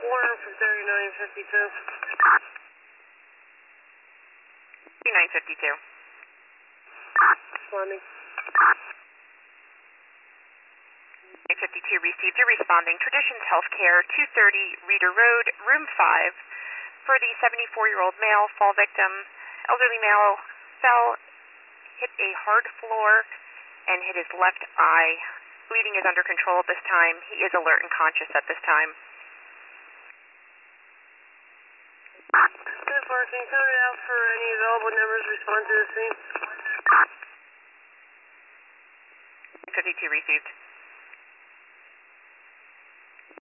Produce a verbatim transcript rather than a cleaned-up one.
four for thirty-nine fifty-two. thirty-nine fifty-two. Responding. nine fifty-two received. You're responding. Traditions Healthcare, two thirty Reeder Road, room five. For the seventy-four-year-old male, fall victim, elderly male, fell, hit a hard floor, and hit his left eye. Bleeding is under control at this time. He is alert and conscious at this time. ten four, can you code it out for any available numbers respond to the scene? fifty-two received.